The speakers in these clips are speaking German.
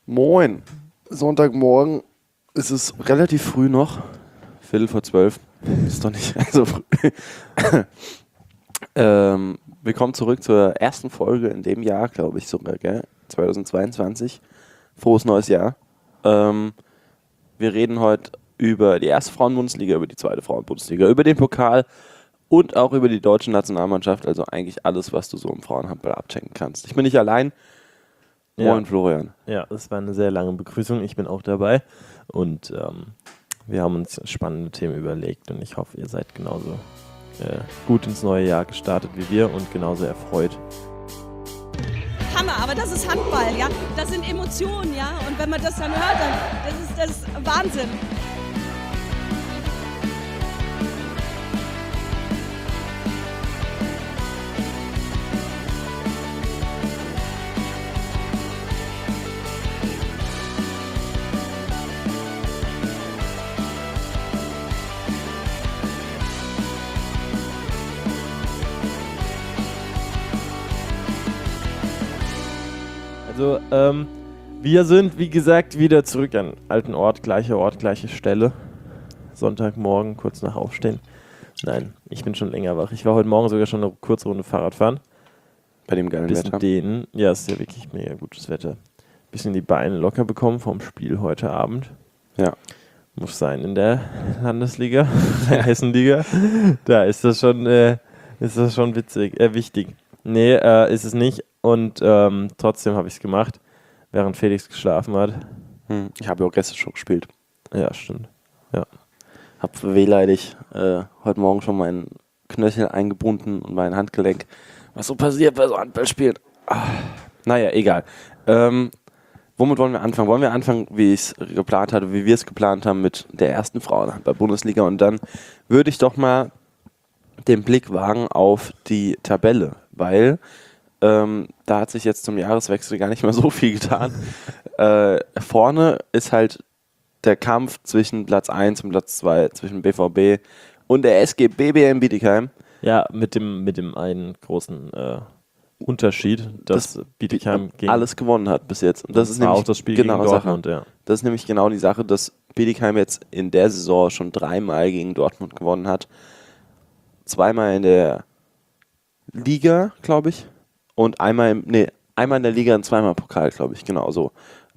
Moin. Sonntagmorgen ist es relativ früh noch. 11:15. Ist doch nicht so früh. Willkommen zurück zur ersten Folge in dem Jahr, glaube ich sogar, gell? 2022. Frohes neues Jahr. Wir reden heute über die erste Frauenbundesliga, über die zweite Frauenbundesliga, über den Pokal und auch über die deutsche Nationalmannschaft. Also eigentlich alles, was du so im Frauenhandball abchecken kannst. Ich bin nicht allein. Moin, Florian. Ja, das war eine sehr lange Begrüßung. Ich bin auch dabei und wir haben uns spannende Themen überlegt und ich hoffe, ihr seid genauso gut ins neue Jahr gestartet wie wir und genauso erfreut. Hammer, aber das ist Handball, ja. Das sind Emotionen, ja. Und wenn man das dann hört, dann das ist Wahnsinn. Also, wir sind, wie gesagt, wieder zurück an alten Ort, gleiche Stelle. Sonntagmorgen, kurz nach Aufstehen. Nein, ich bin schon länger wach. Ich war heute Morgen sogar schon eine kurze Runde Fahrrad fahren. Bei dem geilen Bisschen Wetter. dehnen. Ja, es ist ja wirklich mega gutes Wetter. Bisschen die Beine locker bekommen vom Spiel heute Abend. Ja. Muss sein in der Landesliga, der Hessenliga. Da ist das schon wichtig. Nee, ist es nicht. Und trotzdem habe ich es gemacht, während Felix geschlafen hat. Ich habe ja auch gestern schon gespielt. Ja, stimmt. Ja. Hab wehleidig heute Morgen schon meinen Knöchel eingebunden und mein Handgelenk. Was so passiert bei so Handballspielen? Naja, egal. Womit wollen wir anfangen? Wollen wir anfangen, wie ich es geplant hatte, wie wir es geplant haben mit der ersten Frauenhandball-Bundesliga? Und dann würde ich doch mal den Blick wagen auf die Tabelle, weil da hat sich jetzt zum Jahreswechsel gar nicht mehr so viel getan. Vorne ist halt der Kampf zwischen Platz 1 und Platz 2, zwischen BVB und der SG BBM Bietigheim. Ja, mit dem einen großen Unterschied, dass Bietigheim gegen alles gewonnen hat bis jetzt. Und das ist nämlich auch das Spiel genau gegen Dortmund, Sache. ja. Das ist nämlich genau die Sache, dass Bietigheim jetzt in der Saison schon 3-mal gegen Dortmund gewonnen hat. 2-mal in der Liga, glaube ich. Und einmal in der Liga und 2-mal im Pokal, glaube ich, genau so.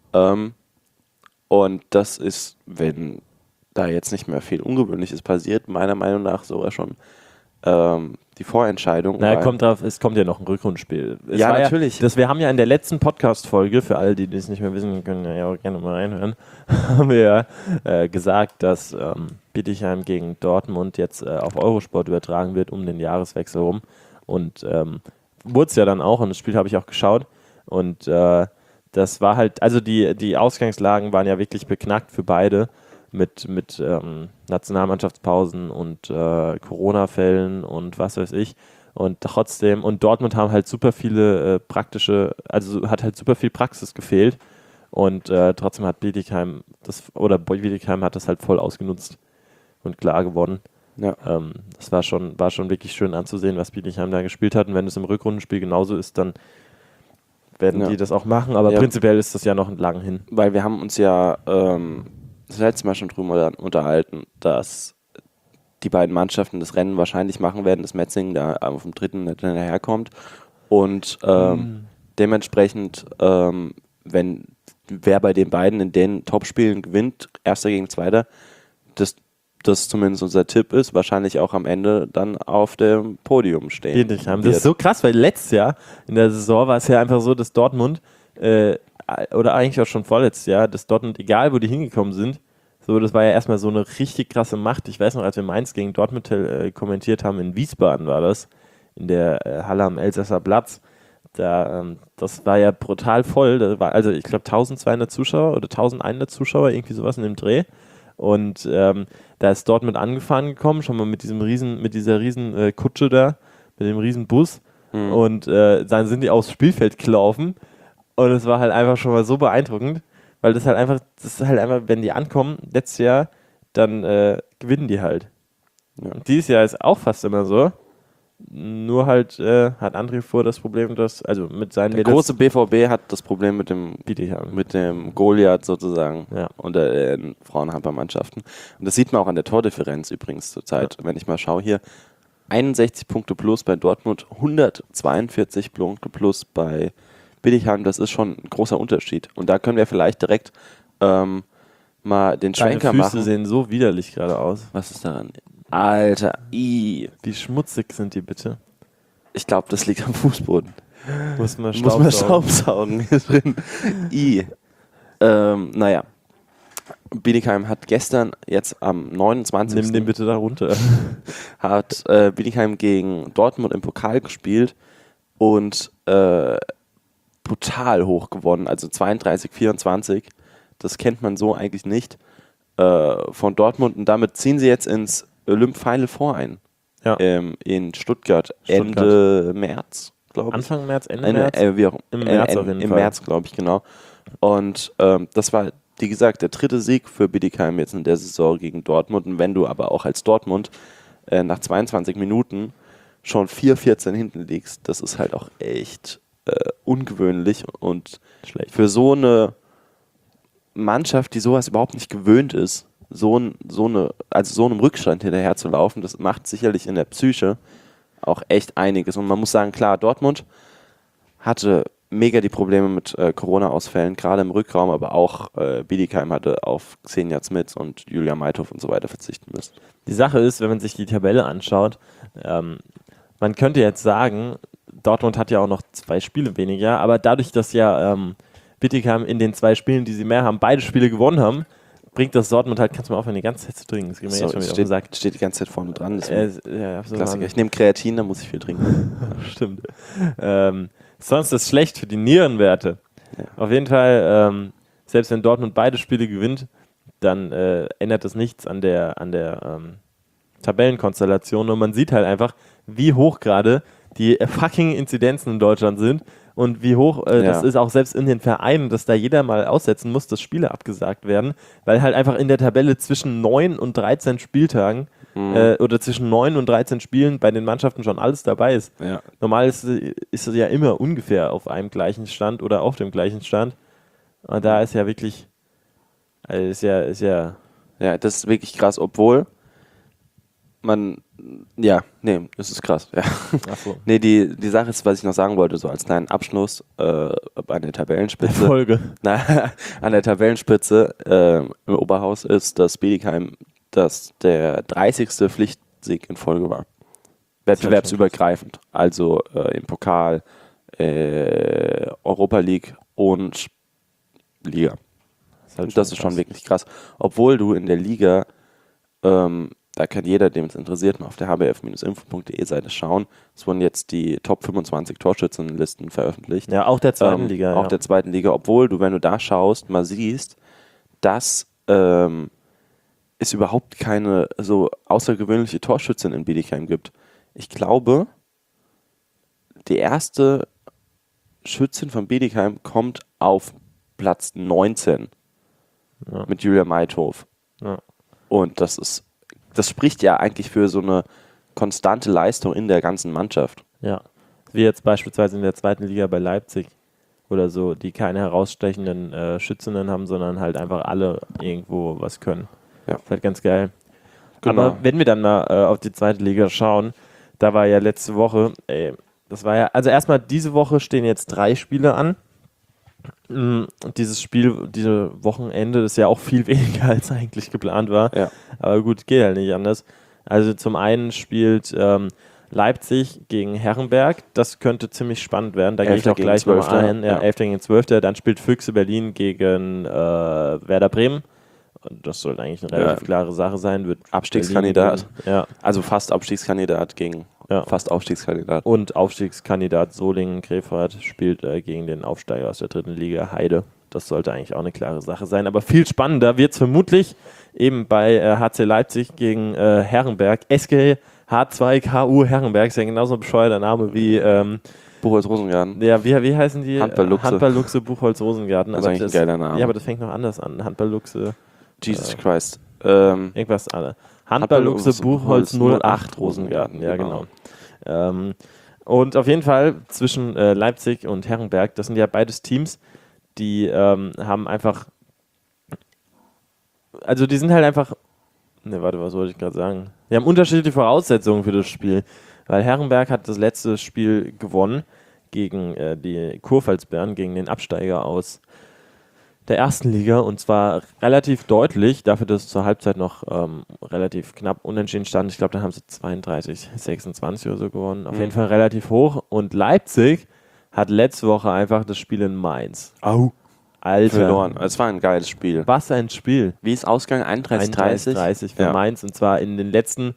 Und das ist, wenn da jetzt nicht mehr viel Ungewöhnliches passiert, meiner Meinung nach sogar schon die Vorentscheidung. Es kommt ja noch ein Rückrundenspiel. Ja, natürlich. Wir haben ja in der letzten Podcast-Folge, für alle, die das nicht mehr wissen, können ja auch gerne mal reinhören, haben wir ja gesagt, dass Bietigheim gegen Dortmund jetzt auf Eurosport übertragen wird um den Jahreswechsel rum. Und wurde es ja dann auch, und das Spiel habe ich auch geschaut. Und das war halt, also die Ausgangslagen waren ja wirklich beknackt für beide mit Nationalmannschaftspausen und Corona-Fällen und was weiß ich. Und trotzdem, und Dortmund haben halt super viele hat halt super viel Praxis gefehlt. Und trotzdem hat Bietigheim hat das halt voll ausgenutzt und klar gewonnen. Ja. Das war schon wirklich schön anzusehen, was Bietigheim da gespielt hat. Und wenn es im Rückrundenspiel genauso ist, dann werden die das auch machen. Aber prinzipiell ist das ja noch lang hin. Weil wir haben uns ja das letzte Mal schon drüber unterhalten, dass die beiden Mannschaften das Rennen wahrscheinlich machen werden, dass Metzingen da auf dem dritten nicht hinterherkommt. Und dementsprechend, wer bei den beiden in den Topspielen gewinnt, Erster gegen Zweiter, das zumindest unser Tipp ist, wahrscheinlich auch am Ende dann auf dem Podium stehen. Bietigheim. Das ist so krass, weil letztes Jahr in der Saison war es ja einfach so, dass Dortmund oder eigentlich auch schon vorletztes Jahr, dass Dortmund, egal wo die hingekommen sind, so, das war ja erstmal so eine richtig krasse Macht. Ich weiß noch, als wir Mainz gegen Dortmund kommentiert haben, in Wiesbaden war das, in der Halle am Elsasser Platz, das war ja brutal voll. Da war, also ich glaube 1200 Zuschauer oder 1100 Zuschauer, irgendwie sowas in dem Dreh. Und da ist Dortmund angefahren gekommen, schon mal mit dieser riesen Kutsche da, mit dem riesen Bus. Und dann sind die aufs Spielfeld gelaufen. Und es war halt einfach schon mal so beeindruckend, weil das ist halt einfach, wenn die ankommen, letztes Jahr, dann gewinnen die halt. Ja. Und dieses Jahr ist auch fast immer so, Nur halt hat André vor das Problem, dass, also mit seinen Der große BVB hat das Problem mit Bietigheim. mit dem Goliath sozusagen Ja. unter den Frauenhandballmannschaften. Und das sieht man auch an der Tordifferenz übrigens zurzeit. Wenn ich mal schaue hier, 61 Punkte plus bei Dortmund, 142 Punkte plus bei Bietigheim. Das ist schon ein großer Unterschied. Und da können wir vielleicht direkt mal den Schwenker Deine Füße machen. sehen so widerlich gerade aus. Was ist daran? Alter, Wie schmutzig sind die bitte? ich glaube, das liegt am Fußboden. Muss man Muss man Staubsaugen. Staubsaugen hier drin. Naja. Bietigheim hat gestern, jetzt am 29. Nimm den bitte da runter. hat Bietigheim gegen Dortmund im Pokal gespielt und brutal hoch gewonnen, also 32-24. Das kennt man so eigentlich nicht von Dortmund und damit ziehen sie jetzt ins Olymp Final Four ein. Ja. In Stuttgart, Ende März, glaube ich. Anfang März, Ende März? Wie auch, Im März auf jeden Im Fall. März, glaube ich, genau. Und das war, wie gesagt, der 3. Sieg für Bietigheim jetzt in der Saison gegen Dortmund. Und wenn du aber auch als Dortmund nach 22 Minuten schon 4-14 hinten liegst, das ist halt auch echt ungewöhnlich und Schlecht. für so eine Mannschaft, die sowas überhaupt nicht gewöhnt ist, so einem Rückstand hinterher zu laufen, das macht sicherlich in der Psyche auch echt einiges. Und man muss sagen, klar, Dortmund hatte mega die Probleme mit Corona-Ausfällen, gerade im Rückraum, aber auch Bietigheim hatte auf Xenia Smits und Julia Meithof und so weiter verzichten müssen. Die Sache ist, wenn man sich die Tabelle anschaut, man könnte jetzt sagen, Dortmund hat ja auch noch 2 Spiele weniger, aber dadurch, dass ja Bietigheim in den 2 Spielen, die sie mehr haben, beide Spiele gewonnen haben, bringt das Dortmund halt, kannst du mal aufhören, die ganze Zeit zu trinken. Das geht mir jetzt schon wieder auf den Sack. Steht die ganze Zeit vorne dran. Das Ja, ist absolut. Klassiker. Ich nehme Kreatin, da muss ich viel trinken. Stimmt. Sonst ist es schlecht für die Nierenwerte. Ja. Auf jeden Fall, selbst wenn Dortmund beide Spiele gewinnt, dann ändert das nichts an der Tabellenkonstellation. Und man sieht halt einfach, wie hoch gerade die fucking Inzidenzen in Deutschland sind und wie hoch das ist auch selbst in den Vereinen, dass da jeder mal aussetzen muss, dass Spiele abgesagt werden, weil halt einfach in der Tabelle zwischen 9 und 13 Spieltagen oder zwischen 9 und 13 Spielen bei den Mannschaften schon alles dabei ist. Ja. Normal ist es ja immer ungefähr auf einem gleichen Stand oder auf dem gleichen Stand. Und da ist ja wirklich, also ist ja Ja, das ist wirklich krass, obwohl das ist krass. Ja. ach so. Nee, die Sache ist, was ich noch sagen wollte, so als kleinen Abschluss an der Tabellenspitze. An der Tabellenspitze im Oberhaus ist, dass Bietigheim der 30. Pflichtsieg in Folge war. Wettbewerbsübergreifend. Also im Pokal, Europa League und Liga. Das ist schon wirklich krass. Obwohl du in der Liga, da kann jeder, dem es interessiert, mal auf der hbf-info.de Seite schauen. Es wurden jetzt die Top 25 Torschützenlisten veröffentlicht. Ja, auch der zweiten Liga. Auch der zweiten Liga, obwohl du, wenn du da schaust, mal siehst, dass es überhaupt keine so außergewöhnliche Torschützin in Bietigheim gibt. Ich glaube, die erste Schützin von Bietigheim kommt auf Platz 19 mit Julia Meithof. Ja. Und das spricht ja eigentlich für so eine konstante Leistung in der ganzen Mannschaft. Ja, wie jetzt beispielsweise in der zweiten Liga bei Leipzig oder so, die keine herausstechenden Schützinnen haben, sondern halt einfach alle irgendwo was können. Ja. Das ist halt ganz geil. Genau. Aber wenn wir dann mal auf die zweite Liga schauen, da war ja letzte Woche, das war ja, also erstmal diese Woche stehen jetzt 3 Spiele an. Dieses Wochenende ist ja auch viel weniger als eigentlich geplant war. Ja. Aber gut, geht halt nicht anders. Also zum einen spielt Leipzig gegen Herrenberg. Das könnte ziemlich spannend werden. Da gehe ich auch gleich nochmal ein. Ja, 11. gegen 12. Dann spielt Füchse Berlin gegen Werder Bremen. Und das sollte eigentlich eine relativ klare Sache sein. Wird Abstiegskandidat. Ja. Also fast Abstiegskandidat gegen fast Aufstiegskandidat. Und Aufstiegskandidat Solingen-Krefeld spielt gegen den Aufsteiger aus der 3. Liga Heide. Das sollte eigentlich auch eine klare Sache sein. Aber viel spannender wird es vermutlich eben bei HC Leipzig gegen Herrenberg. SG H2KU Herrenberg ist ja genauso ein bescheuerter Name wie Buchholz-Rosengarten. Ja, wie heißen die? Handball-Luchse. Handball-Luchse Buchholz-Rosengarten. Das ist eigentlich ein geiler Name. Ja, aber das fängt noch anders an. Handball-Luchse. Jesus Christ. Irgendwas. Handball-Luchse Buchholz 08 Rosengarten. Ja, genau. Und auf jeden Fall zwischen Leipzig und Herrenberg, das sind ja beides Teams, die haben einfach, also die sind halt einfach, was wollte ich gerade sagen? Die haben unterschiedliche Voraussetzungen für das Spiel, weil Herrenberg hat das letzte Spiel gewonnen gegen die Kurpfalzbären, gegen den Absteiger aus der ersten Liga, und zwar relativ deutlich, dafür, dass es zur Halbzeit noch relativ knapp unentschieden stand. Ich glaube, da haben sie 32-26 oder so gewonnen. Auf jeden Fall relativ hoch. Und Leipzig hat letzte Woche einfach das Spiel in Mainz. Au. Alter. Verloren. Es war ein geiles Spiel. Was ein Spiel. Wie ist ausgegangen? 31-30? 31 für Mainz, und zwar in den letzten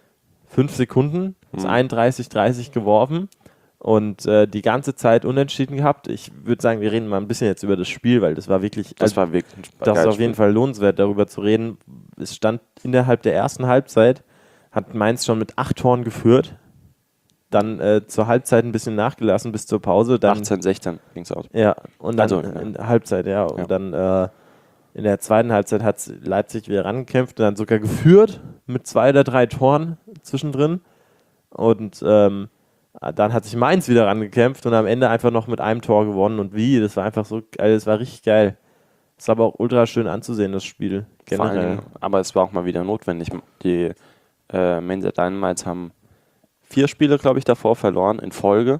5 Sekunden. Ist 31-30 geworfen. Und die ganze Zeit unentschieden gehabt. Ich würde sagen, wir reden mal ein bisschen jetzt über das Spiel, weil das war wirklich... Das war wirklich ein Das ist auf jeden Fall lohnenswert, darüber zu reden. Es stand innerhalb der ersten Halbzeit, hat Mainz schon mit 8 Toren geführt. Dann zur Halbzeit ein bisschen nachgelassen bis zur Pause. Dann 18-16 ging es aus. Ja, und dann in der Halbzeit, ja. Und dann in der zweiten Halbzeit hat Leipzig wieder rangekämpft und dann sogar geführt mit 2 oder 3 Toren zwischendrin. Und dann hat sich Mainz wieder rangekämpft und am Ende einfach noch mit einem Tor gewonnen. Und das war einfach so geil, das war richtig geil. Es war aber auch ultra schön anzusehen, das Spiel. Generell. Aber es war auch mal wieder notwendig. Die Mainzer Dynamites haben 4 Spiele, glaube ich, davor verloren in Folge.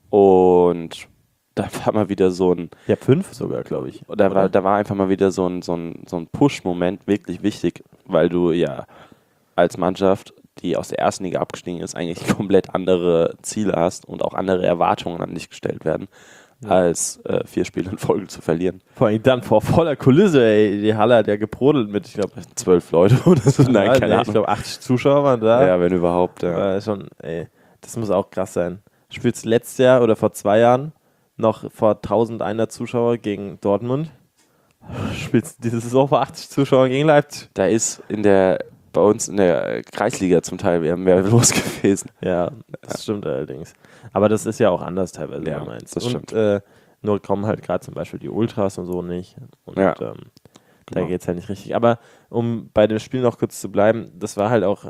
Und da war mal wieder so ein... Ja, 5 sogar, glaube ich. Da war einfach mal wieder so ein Push-Moment wirklich wichtig, weil du ja als Mannschaft, die aus der ersten Liga abgestiegen ist, eigentlich komplett andere Ziele hast und auch andere Erwartungen an dich gestellt werden, als 4 Spiele in Folge zu verlieren. Vor allem dann vor voller Kulisse, ey. Die Halle hat ja gebrodelt mit, ich glaube, 12 Leute oder so. Nein, keine Ahnung. Ich glaube, 80 Zuschauer waren da. Ja, wenn überhaupt. Ja. Schon, ey, das muss auch krass sein. Du spielst letztes Jahr oder vor 2 Jahren noch vor 1100 Zuschauer gegen Dortmund. Spielst diese Saison vor 80 Zuschauer gegen Leipzig. Da ist bei uns in der Kreisliga zum Teil mehr los gewesen. Ja, das stimmt allerdings. Aber das ist ja auch anders teilweise. Ja, Mainz. das stimmt. Nur kommen halt gerade zum Beispiel die Ultras und so nicht. Und Ja. Da geht es halt nicht richtig. Aber um bei dem Spiel noch kurz zu bleiben, es war halt auch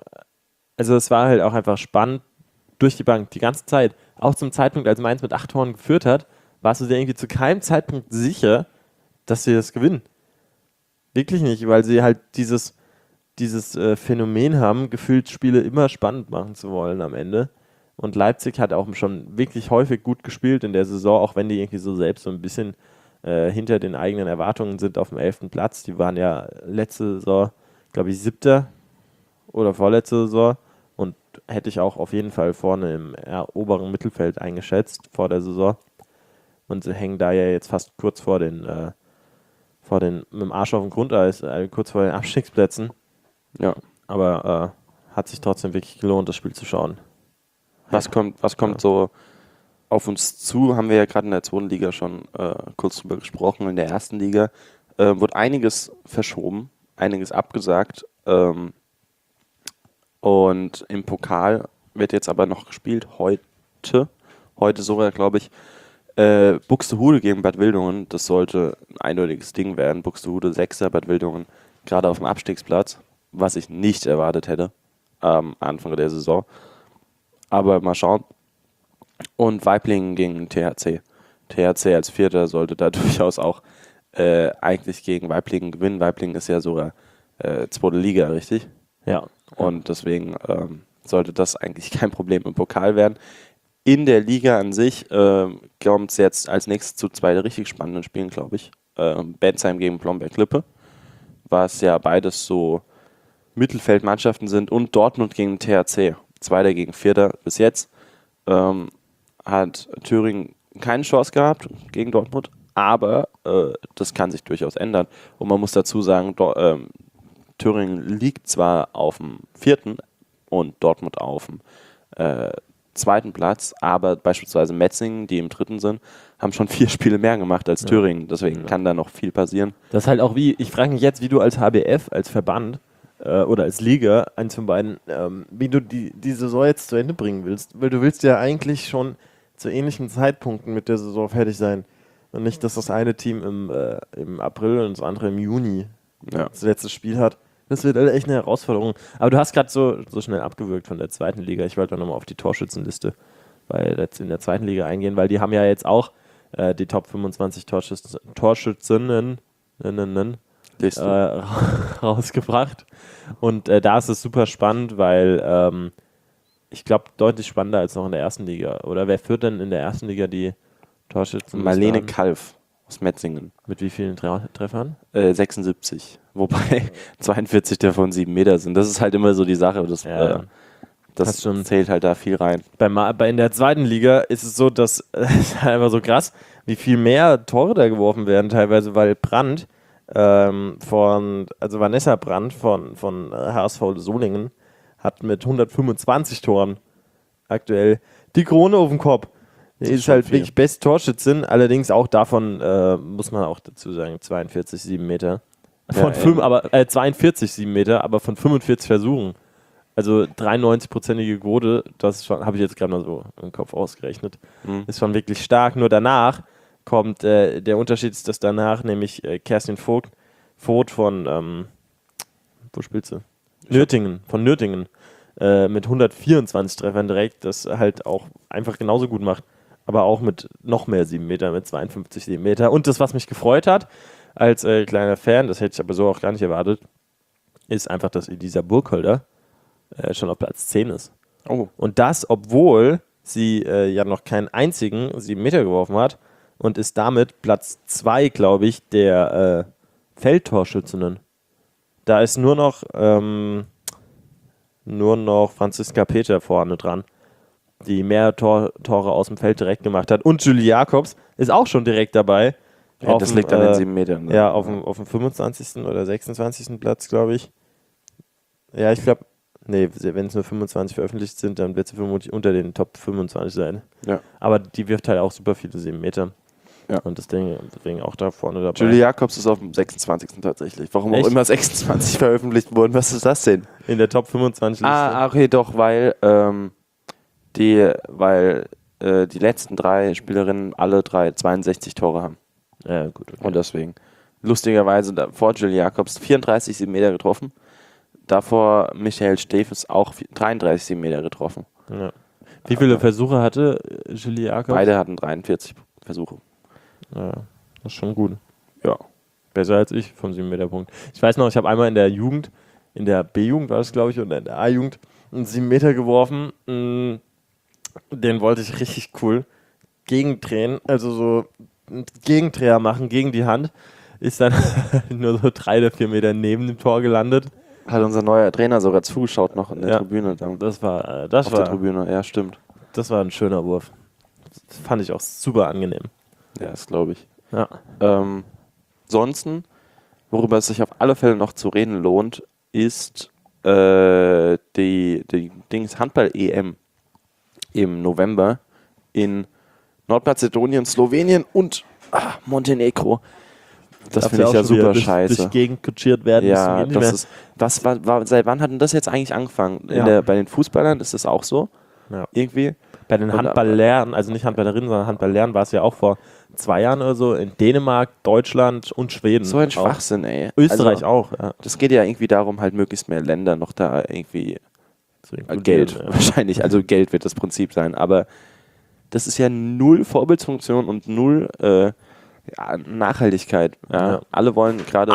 einfach spannend durch die Bank, die ganze Zeit. Auch zum Zeitpunkt, als Mainz mit 8 Toren geführt hat, warst du dir irgendwie zu keinem Zeitpunkt sicher, dass sie das gewinnen. Wirklich nicht, weil sie halt dieses Phänomen haben, gefühlt Spiele immer spannend machen zu wollen am Ende. Und Leipzig hat auch schon wirklich häufig gut gespielt in der Saison, auch wenn die irgendwie so selbst so ein bisschen hinter den eigenen Erwartungen sind auf dem 11. Platz. Die waren ja letzte Saison, glaube ich, 7. oder vorletzte Saison und hätte ich auch auf jeden Fall vorne im oberen Mittelfeld eingeschätzt vor der Saison. Und sie hängen da ja jetzt fast kurz vor mit dem Arsch auf dem Grundeis, kurz vor den Abstiegsplätzen. Ja. Aber hat sich trotzdem wirklich gelohnt, das Spiel zu schauen. Was kommt so auf uns zu? Haben wir ja gerade in der 2. Liga schon kurz drüber gesprochen. In der 1. Liga wurde einiges verschoben, einiges abgesagt. Und im Pokal wird jetzt aber noch gespielt, heute sogar, glaube ich, Buxtehude gegen Bad Wildungen. Das sollte ein eindeutiges Ding werden. Buxtehude 6. Bad Wildungen gerade auf dem Abstiegsplatz, was ich nicht erwartet hätte am Anfang der Saison. Aber mal schauen. Und Waiblingen gegen THC. THC als 4. sollte da durchaus auch eigentlich gegen Waiblingen gewinnen. Waiblingen ist ja sogar 2. Liga, richtig? Ja. Und deswegen sollte das eigentlich kein Problem im Pokal werden. In der Liga an sich kommt es jetzt als nächstes zu 2 richtig spannenden Spielen, glaube ich. Bensheim gegen Blomberg-Lippe, was ja beides so Mittelfeldmannschaften sind, und Dortmund gegen THC. 2. gegen 4. bis jetzt. Hat Thüringen keine Chance gehabt gegen Dortmund, aber das kann sich durchaus ändern. Und man muss dazu sagen, Thüringen liegt zwar auf dem 4. und Dortmund auf dem 2. Platz, aber beispielsweise Metzingen, die im 3. sind, haben schon 4 Spiele mehr gemacht als Thüringen. Deswegen kann da noch viel passieren. Das ist halt auch ich frage mich jetzt, wie du als HBF, als Verband oder als Liga, eins von beiden, wie du die Saison jetzt zu Ende bringen willst. Weil du willst ja eigentlich schon zu ähnlichen Zeitpunkten mit der Saison fertig sein. Und nicht, dass das eine Team im April und das andere im Juni das letzte Spiel hat. Das wird halt echt eine Herausforderung. Aber du hast gerade so schnell abgewürgt von der zweiten Liga. Ich wollte nochmal auf die Torschützenliste jetzt in der zweiten Liga eingehen, weil die haben ja jetzt auch die Top 25 Torschützinnen rausgebracht. Und da ist es super spannend, weil ich glaube, deutlich spannender als noch in der ersten Liga. Oder wer führt denn in der ersten Liga die Torschützen? Marlene Kalf aus Metzingen. Mit wie vielen Treffern? 76. Wobei 42 davon 7 Meter sind. Das ist halt immer so die Sache. Das zählt halt da viel rein. In der zweiten Liga ist es so, dass es ist einfach so krass, wie viel mehr Tore da geworfen werden, teilweise, weil Vanessa Brandt von HSV Solingen hat mit 125 Toren aktuell die Krone auf dem Kopf. Die ist halt wirklich best Torschützin, allerdings auch davon, muss man auch dazu sagen, 42, 7 Meter. 42, 7 Meter, aber von 45 Versuchen. Also 93%ige Quote, das habe ich jetzt gerade mal so im Kopf ausgerechnet. Ist schon wirklich stark. Nur danach kommt, der Unterschied ist, dass danach nämlich Kerstin Vogt von, wo spielt sie? Von Nürtingen. Mit 124 Treffern direkt, das halt auch einfach genauso gut macht. Aber auch mit noch mehr 7 Meter, mit 52 7 Meter. Und das, was mich gefreut hat, als kleiner Fan, das hätte ich aber so auch gar nicht erwartet, ist einfach, dass Elisa Burkholder schon auf Platz 10 ist. Oh. Und das, obwohl sie ja noch keinen einzigen 7 Meter geworfen hat und ist damit Platz 2, glaube ich, der Feldtorschützinnen. Da ist nur noch Franziska Peter vorne dran, die mehr Tore aus dem Feld direkt gemacht hat. Und Julie Jacobs ist auch schon direkt dabei. Ja, das liegt an den 7 Metern. Ne? Ja, auf dem 25. oder 26. Platz, glaube ich. Ja, ich glaube, wenn es nur 25 veröffentlicht sind, dann wird sie vermutlich unter den Top 25 sein. Ja. Aber die wirft halt auch super viele 7 Meter. Ja. Und deswegen auch da vorne dabei. Julie Jacobs ist auf dem 26. tatsächlich. Warum Echt? auch immer 26 veröffentlicht wurden. Was ist das denn? In der Top 25 Liste. Okay, doch, weil die letzten 3 Spielerinnen alle 62 Tore haben. Ja, gut. Okay. Und deswegen. Lustigerweise vor Julie Jacobs 34 7 Meter getroffen. Davor Michael Steffes auch 33 7 Meter getroffen. Ja. Wie viele Versuche hatte Julie Jacobs? Beide hatten 43 Versuche. Ja, das ist schon gut. Ja. Besser als ich vom 7-Meter-Punkt. Ich weiß noch, ich habe einmal in der Jugend, in der B-Jugend war das, glaube ich, und in der A-Jugend einen 7 Meter geworfen. Den wollte ich richtig cool gegendrehen, also so einen Gegendreher machen gegen die Hand. Ist dann nur so 3 oder 4 Meter neben dem Tor gelandet. Hat unser neuer Trainer sogar zugeschaut noch in der Tribüne. Das war der Tribüne, ja, stimmt. Das war ein schöner Wurf. Das fand ich auch super angenehm. Ja, das glaube ich. Ja. Ansonsten, worüber es sich auf alle Fälle noch zu reden lohnt, ist die Handball-EM im November in Nordmazedonien, Slowenien und Montenegro. Das finde ich ja super scheiße. Durch Gegend kutschiert werden. Ja, seit wann hat denn das jetzt eigentlich angefangen? Bei den Fußballern ist das auch so? Ja. Irgendwie? Bei den Handballlehrern, also nicht Handballerinnen, sondern Handballlehrern war es ja auch vor 2 Jahren oder so in Dänemark, Deutschland und Schweden. So ein Schwachsinn, ey. Österreich auch. Ja. Das geht ja irgendwie darum, halt möglichst mehr Länder noch da irgendwie Geld wahrscheinlich. Also Geld wird das Prinzip sein. Aber das ist ja null Vorbildsfunktion und null Nachhaltigkeit. Ja. Ja. Alle wollen gerade...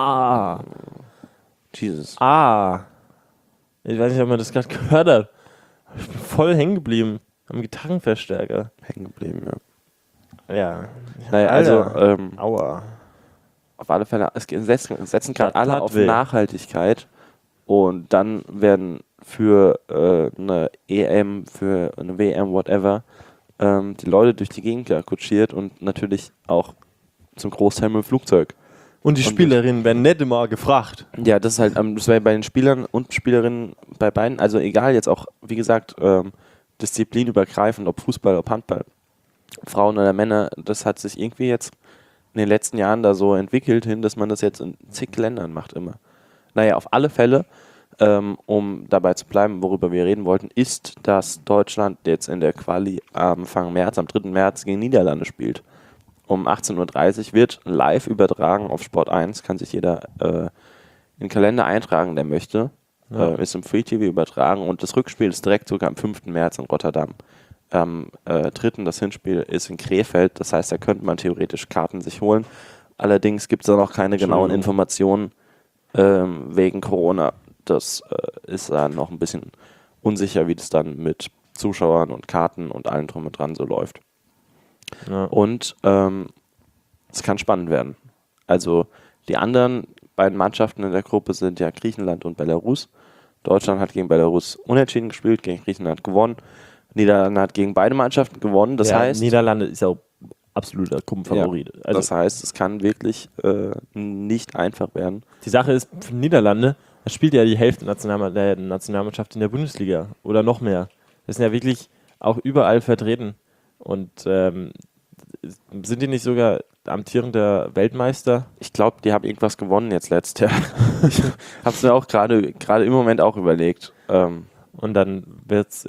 Jesus. Ich weiß nicht, ob man das gerade gehört hat. Ich bin voll hängen geblieben. Am Gitarrenverstärker. Hängen geblieben, ja. Ja. Naja, also... Aua. Auf alle Fälle, setzen gerade alle auf Nachhaltigkeit und dann werden für eine EM, für eine WM, whatever, die Leute durch die Gegend kutschiert und natürlich auch zum Großteil mit dem Flugzeug. Und die Spielerinnen werden nicht immer gefragt. Ja, das ist halt, das wäre bei den Spielern und Spielerinnen bei beiden, also egal jetzt auch, wie gesagt, disziplinübergreifend, ob Fußball, ob Handball, Frauen oder Männer, das hat sich irgendwie jetzt in den letzten Jahren da so entwickelt hin, dass man das jetzt in zig Ländern macht immer. Naja, auf alle Fälle, um dabei zu bleiben, worüber wir reden wollten, ist, dass Deutschland jetzt in der Quali Anfang März, am 3. März gegen Niederlande spielt. Um 18.30 Uhr wird live übertragen auf Sport 1, kann sich jeder in den Kalender eintragen, der möchte. Ja. Ist im Free TV übertragen und das Rückspiel ist direkt sogar am 5. März in Rotterdam. Am 3. das Hinspiel ist in Krefeld, das heißt, da könnte man theoretisch Karten sich holen. Allerdings gibt es da noch keine genauen Informationen wegen Corona. Das ist dann noch ein bisschen unsicher, wie das dann mit Zuschauern und Karten und allem drum und dran so läuft. Ja. Und es kann spannend werden. Also die anderen beiden Mannschaften in der Gruppe sind ja Griechenland und Belarus. Deutschland hat gegen Belarus unentschieden gespielt, gegen Griechenland gewonnen. Niederlande hat gegen beide Mannschaften gewonnen. Das heißt, Niederlande ist ja auch absoluter Gruppenfavorit. Ja, das heißt, es kann wirklich nicht einfach werden. Die Sache ist, für Niederlande, da spielt ja die Hälfte der Nationalmannschaft in der Bundesliga oder noch mehr. Das sind ja wirklich auch überall vertreten. Und sind die nicht sogar amtierender Weltmeister? Ich glaube, die haben irgendwas gewonnen jetzt letztes Jahr. Ich habe es mir auch gerade im Moment auch überlegt. Und dann wird es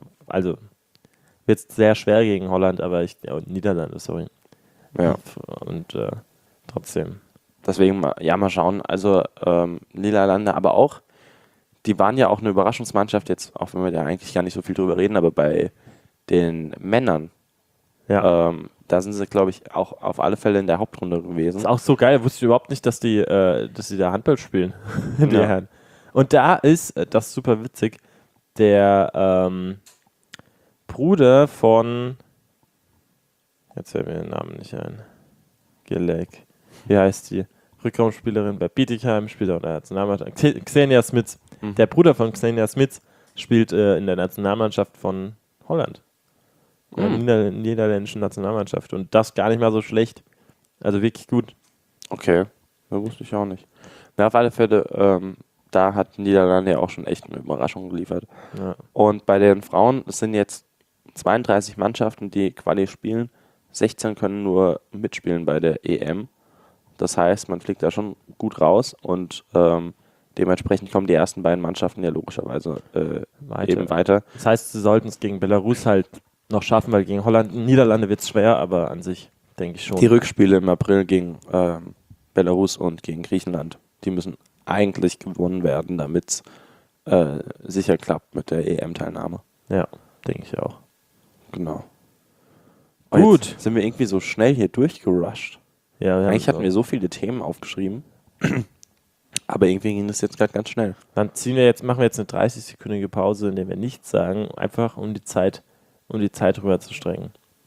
sehr schwer gegen Holland, aber Niederlande, sorry. Ja. Und trotzdem. Deswegen mal schauen. Also Niederlande, aber auch, die waren ja auch eine Überraschungsmannschaft jetzt, auch wenn wir da eigentlich gar nicht so viel drüber reden, aber bei den Männern, da sind sie, glaube ich, auch auf alle Fälle in der Hauptrunde gewesen. Das ist auch so geil, wusste ich überhaupt nicht, dass die da Handball spielen. Die Herren. Und da ist, das ist super witzig, der Bruder von, jetzt fällt mir den Namen nicht ein, Gelek, wie heißt die? Rückraumspielerin bei Bietigheim, spielt auch in der Nationalmannschaft. Xenia Smits. Der Bruder von Xenia Smits spielt in der Nationalmannschaft von Holland. In der niederländischen Nationalmannschaft. Und das gar nicht mal so schlecht. Also wirklich gut. Okay, das wusste ich auch nicht. Na, auf alle Fälle, da hat Niederlande ja auch schon echt eine Überraschung geliefert. Ja. Und bei den Frauen, es sind jetzt 32 Mannschaften, die Quali spielen. 16 können nur mitspielen bei der EM. Das heißt, man fliegt da schon gut raus und dementsprechend kommen die ersten beiden Mannschaften ja logischerweise eben weiter. Das heißt, sie sollten es gegen Belarus halt noch schaffen, weil gegen Niederlande wird es schwer, aber an sich denke ich schon. Die Rückspiele im April gegen Belarus und gegen Griechenland, die müssen eigentlich gewonnen werden, damit es sicher klappt mit der EM-Teilnahme. Ja, denke ich auch. Genau. Gut. Jetzt sind wir irgendwie so schnell hier durchgerusht. Ja, Eigentlich hatten wir so viele Themen aufgeschrieben, aber irgendwie ging das jetzt gerade ganz schnell. Dann machen wir jetzt eine 30-sekündige Pause, in der wir nichts sagen, einfach um die Zeit rüber zu strengen.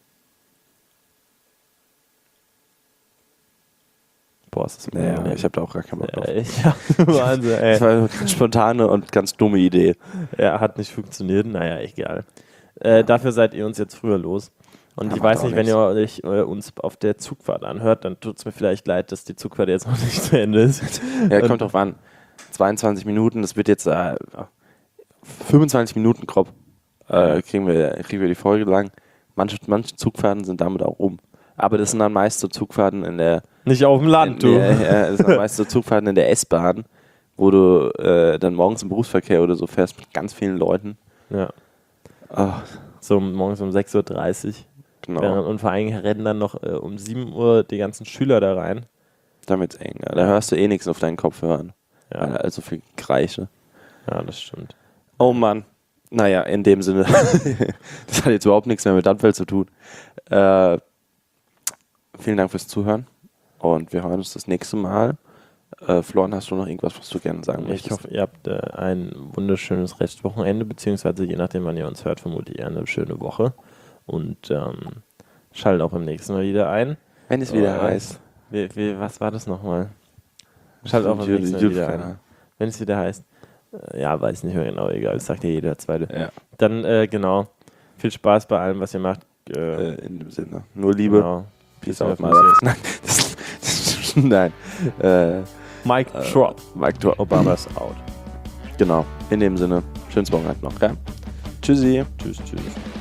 Boah, ist das Ja, ich habe da auch gar keinen Bock drauf. Wahnsinn, ey. Das war eine ganz spontane und ganz dumme Idee. Ja, hat nicht funktioniert, naja, egal. Dafür seid ihr uns jetzt früher los. Und Ja, ich weiß macht nicht, auch wenn ihr uns auf der Zugfahrt anhört, dann tut es mir vielleicht leid, dass die Zugfahrt jetzt noch nicht zu Ende ist. Ja, kommt drauf an. 22 Minuten, das wird jetzt 25 Minuten grob. Kriegen wir die Folge lang. Manche Zugfahrten sind damit auch rum. Aber das sind dann meist so Zugfahrten in der... Nicht auf dem Land, du. Das sind dann meist so Zugfahrten in der S-Bahn, wo du dann morgens im Berufsverkehr oder so fährst mit ganz vielen Leuten. Ja. Oh, So morgens um 6.30 Uhr. genau. Und vor allem rennen dann noch um 7 Uhr die ganzen Schüler da rein. Damit's eng. Ja. Da hörst du eh nichts auf deinen Kopfhörern. Ja. Also viel Kreische. Ja, das stimmt. Oh Mann. Naja, in dem Sinne. Das hat jetzt überhaupt nichts mehr mit Handball zu tun. Vielen Dank fürs Zuhören. Und wir hören uns das nächste Mal. Florian, hast du noch irgendwas, was du gerne sagen möchtest? Ich hoffe, ihr habt ein wunderschönes Restwochenende, beziehungsweise je nachdem, wann ihr uns hört, vermutlich eher eine schöne Woche. Und schaltet auch beim nächsten Mal wieder ein. Wenn es wieder heißt. Was war das nochmal? Schaltet auch beim nächsten Mal wieder ein. Wenn es wieder heißt. Ja, weiß nicht mehr genau, egal. Das sagt ja jeder Zweite. Ja. Dann, genau. Viel Spaß bei allem, was ihr macht. In dem Sinne. Nur Liebe. Genau. Peace out, Nein. Nein. Mic drop. Mic drop. Obamas out. Genau. In dem Sinne. Schönes Wochenende noch, gell? Tschüssi. Tschüss.